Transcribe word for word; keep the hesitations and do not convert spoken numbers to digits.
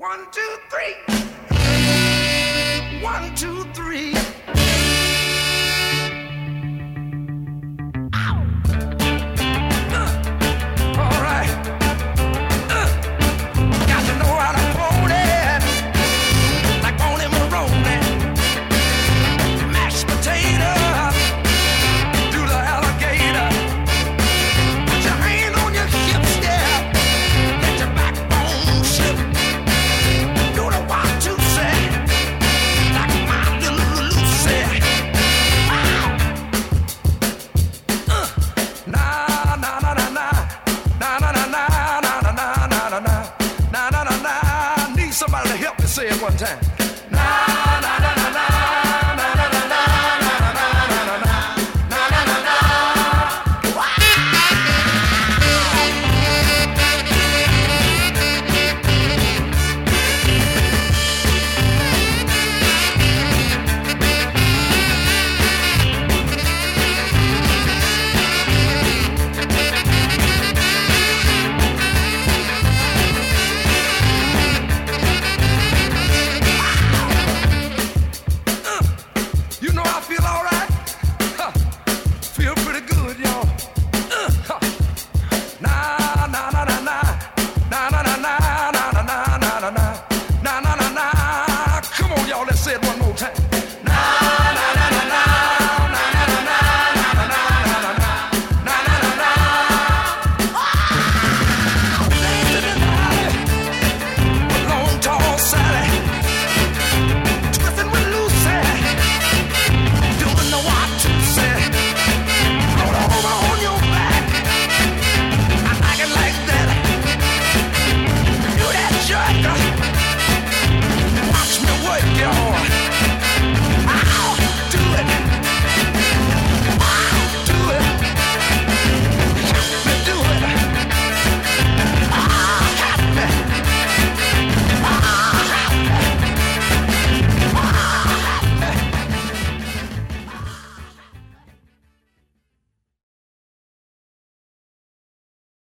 One, two, three. One, two, three. Ow! Uh, all right. Uh, got to know how to hold it, like Bonnie Maroney. Mashed potato, do the alligator. Put your hand on your hips, yeah. Let your backbone slip. Do the one, two, say, like my little Lucy. Wow. Uh, na na na na na, na na na na na na na na na na na na na. Need somebody to help me say it one time.